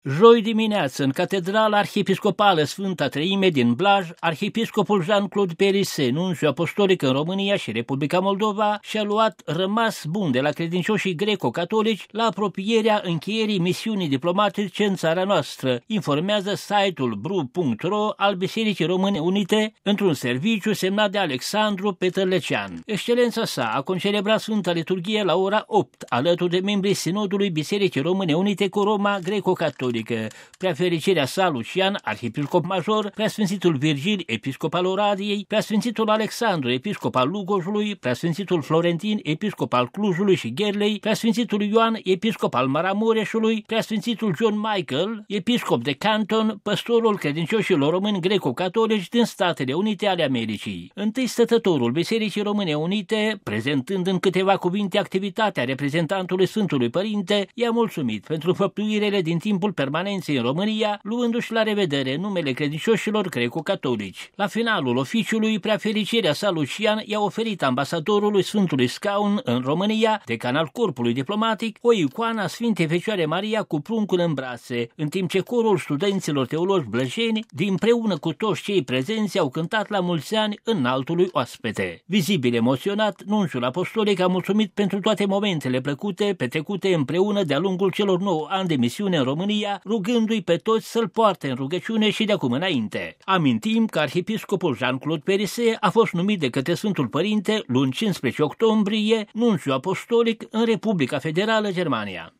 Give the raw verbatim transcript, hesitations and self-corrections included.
Joi dimineață, în Catedrala Arhiepiscopală Sfânta Treime din Blaj, arhiepiscopul Jean-Claude Perise, nunțiu apostolic în România și Republica Moldova, și-a luat rămas bun de la credincioșii greco-catolici la apropierea încheierii misiunii diplomatice în țara noastră, informează site-ul bru punct ro al Bisericii Române Unite într-un serviciu semnat de Alexandru Petrlecean. Excelența sa a concelebrat Sfânta Liturghie la ora opt, alături de membrii Sinodului Bisericii Române Unite cu Roma greco-catolică. Preafericirea sa Lucian, arhiepiscop major, Preasfințitul Virgil, episcop al Oradiei, Preasfințitul Alexandru, episcop al Lugojului, Preasfințitul Florentin, episcop al Clujului și Gherlei, Preasfințitul Ioan, episcop al Maramureșului, Preasfințitul John Michael, episcop de Canton, păstorul credincioșilor români greco-catolici din Statele Unite ale Americii. Întâi stătătorul Bisericii Române Unite, prezentând în câteva cuvinte activitatea reprezentantului Sfântului Părinte, i-a mulțumit pentru făptuirele din timpul permanenței în România, luându-și la revedere numele credincioșilor greco-catolici. La finalul oficiului, preafericirea sa Lucian i-a oferit ambasadorului Sfântului Scaun în România, decan al corpului diplomatic, o icoană a Sfintei Fecioare Maria cu pruncul în brațe, în timp ce corul studenților teologi blăjeni, dinpreună cu toți cei prezenți, au cântat la mulți ani înaltului oaspete. Vizibil emoționat, nunțiul apostolic a mulțumit pentru toate momentele plăcute petrecute împreună de-a lungul celor nouă ani de misiune în România, rugându-i pe toți să-l poarte în rugăciune și de acum înainte. Amintim că arhiepiscopul Jean-Claude Perise a fost numit de către Sfântul Părinte luni cincisprezece octombrie nunțiu apostolic în Republica Federală Germania.